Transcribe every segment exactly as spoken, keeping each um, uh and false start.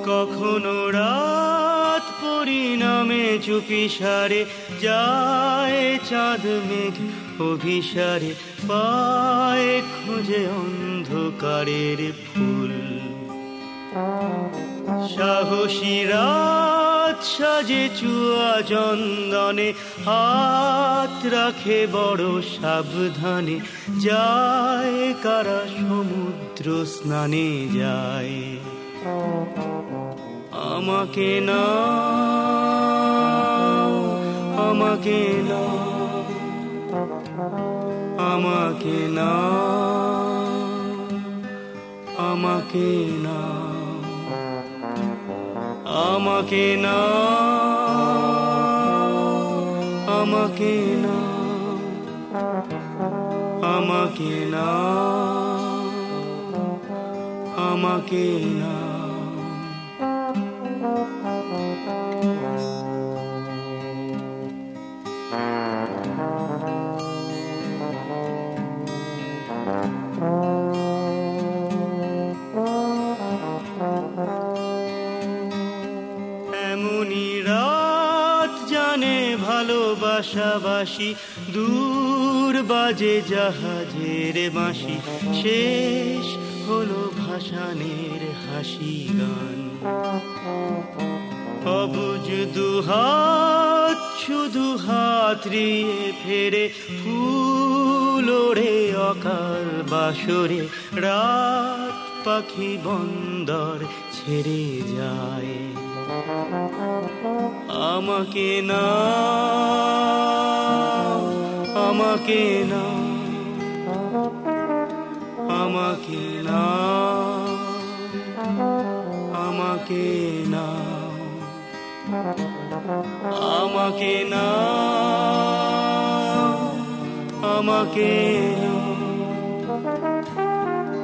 কখনো রাত পরিণামে চুপিসারে যায় চাঁদ মেঘ অভিসারে, পায় খোঁজে অন্ধকারের ফুল। সাহসী রাত সাজে চুয়া চন্দনে, হাত রাখে বড় সাবধানে, যায় কারা সমুদ্র স্নানে যায়। আমাকে না, আমাকে না, আমাকে না, আমাকে না, আমাকে না, আমাকে না, আমাকে না, আমাকে না। এমনি রাত জানে ভালোবাসাবাসি, দূর বাজে জাহাজের বাঁশি, শেষ হলো ভাসানের হাসি গান। অবুঝ দুহাত শুধু হাত রিয়ে ফেরে, ফুল ওড়ে অকাল বাসরে, রাত পাখি বন্দর ছেড়ে যায়। আমাকে না, আমাকে না, আমাকে না, আমাকে না, আমাকে না, আমাকে,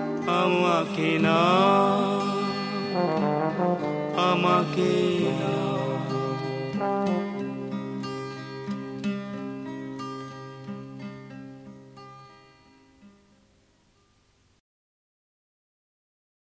আমাকে না, আমাকে না।